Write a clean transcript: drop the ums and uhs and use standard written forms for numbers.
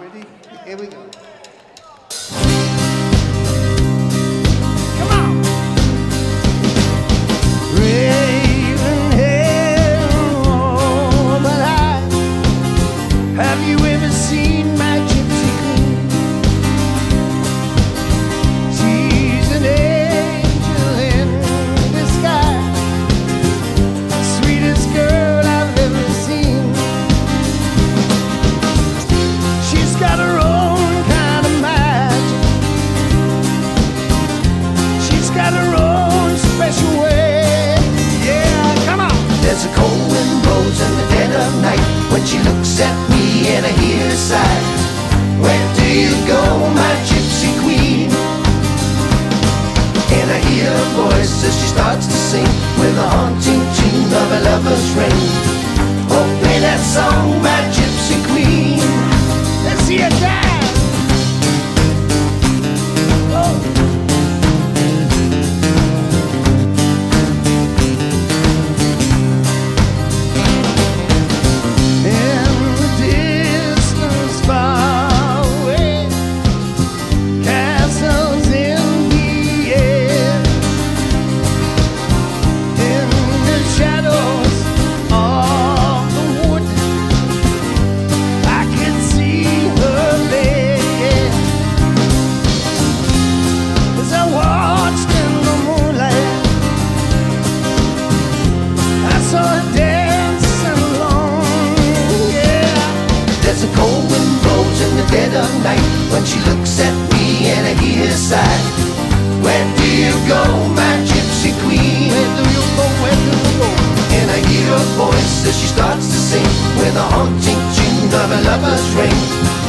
Ready? Here we go. Have you ever seen my gypsy queen? She's an angel in disguise, the sweetest girl I've ever seen. She's got her own kind of magic. She's got her own special way. Yeah, come on! There's a cold wind blows in the dead of night when she looks at me and I hear a sigh. Where do you go, my gypsy queen? And I hear a voice as she starts to sing with a haunting tune of a lover's ring. Oh, play that song, my gypsy queen. Let's see it dance! There's a cold wind blows in the dead of night when she looks at me and I hear a sigh. Where do you go, my gypsy queen? Where do you go, where do you go? And I hear a voice as she starts to sing with a haunting tune of a lover's ring.